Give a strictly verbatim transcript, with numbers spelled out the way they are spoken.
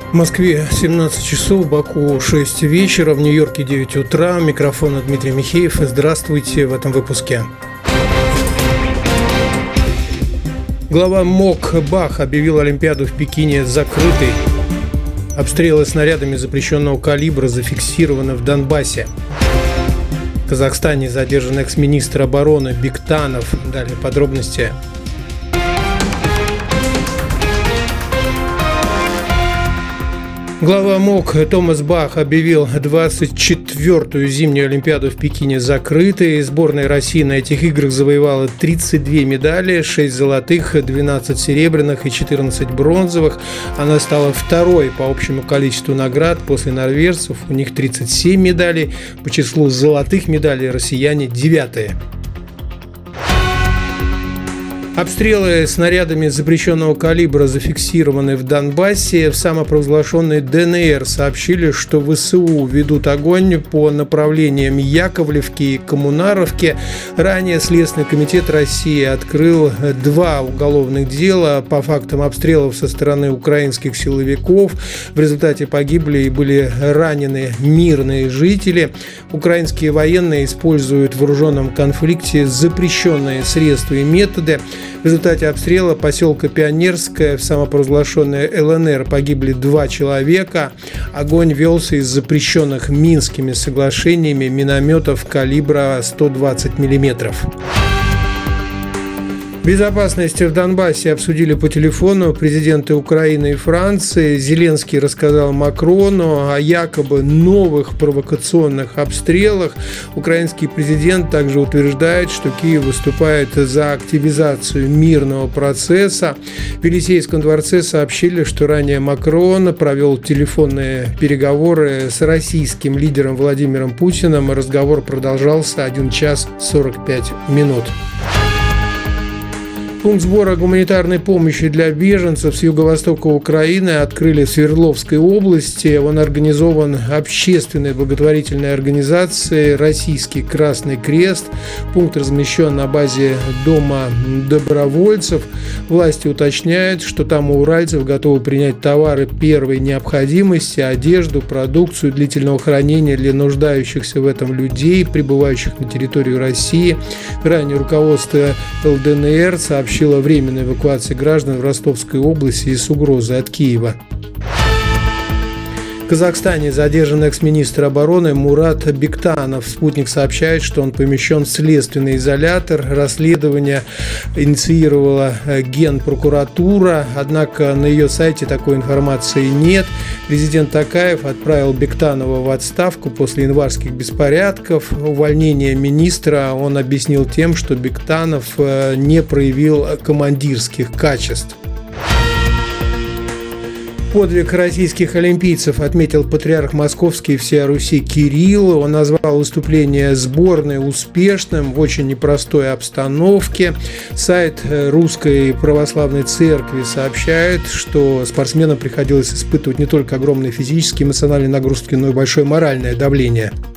В Москве семнадцать часов, в Баку шесть вечера, в Нью-Йорке девять утра. Микрофон Дмитрий Михеев. Здравствуйте в этом выпуске. Глава МОК Бах объявил Олимпиаду в Пекине закрытой. Обстрелы снарядами запрещенного калибра зафиксированы в Донбассе. В Казахстане задержан экс-министр обороны Бектанов. Далее подробности. Глава МОК Томас Бах объявил двадцать четвёртую зимнюю Олимпиаду в Пекине закрытой. Сборная России на этих играх завоевала тридцать две медали, шесть золотых, двенадцать серебряных и четырнадцать бронзовых. Она стала второй по общему количеству наград после норвежцев. У них тридцать семь медалей. По числу золотых медалей россияне девятые. Обстрелы снарядами запрещенного калибра зафиксированы в Донбассе. В самопровозглашенной ДНР сообщили, что ВСУ ведут огонь по направлениям Яковлевки и Коммунаровки. Ранее Следственный комитет России открыл два уголовных дела по фактам обстрелов со стороны украинских силовиков. В результате погибли и были ранены мирные жители. Украинские военные используют в вооруженном конфликте запрещенные средства и методы. В результате обстрела поселка Пионерское в самопровозглашенной ЛНР погибли два человека. Огонь велся из запрещенных Минскими соглашениями минометов калибра сто двадцать миллиметров. Безопасность в Донбассе обсудили по телефону президенты Украины и Франции. Зеленский рассказал Макрону о якобы новых провокационных обстрелах. Украинский президент также утверждает, что Киев выступает за активизацию мирного процесса. В Елисейском дворце сообщили, что ранее Макрон провел телефонные переговоры с российским лидером Владимиром Путиным. Разговор продолжался один час сорок пять минут. Пункт сбора гуманитарной помощи для беженцев с юго-востока Украины открыли в Свердловской области. Он организован общественной благотворительной организацией «Российский Красный Крест». Пункт размещен на базе Дома добровольцев. Власти уточняют, что там у уральцев готовы принять товары первой необходимости, одежду, продукцию длительного хранения для нуждающихся в этом людей, прибывающих на территорию России. Ранее руководство ЛДНР сообщило о временной эвакуации граждан в Ростовской области из угрозы от Киева. В Казахстане задержан экс-министр обороны Мурат Бектанов. Спутник сообщает, что он помещен в следственный изолятор. Расследование инициировала Генпрокуратура, однако на ее сайте такой информации нет. Президент Токаев отправил Бектанова в отставку после январских беспорядков. Увольнение министра он объяснил тем, что Бектанов не проявил командирских качеств. Подвиг российских олимпийцев отметил патриарх Московский и всея Руси Кирилл. Он назвал выступление сборной успешным в очень непростой обстановке. Сайт Русской Православной Церкви сообщает, что спортсменам приходилось испытывать не только огромные физические и эмоциональные нагрузки, но и большое моральное давление.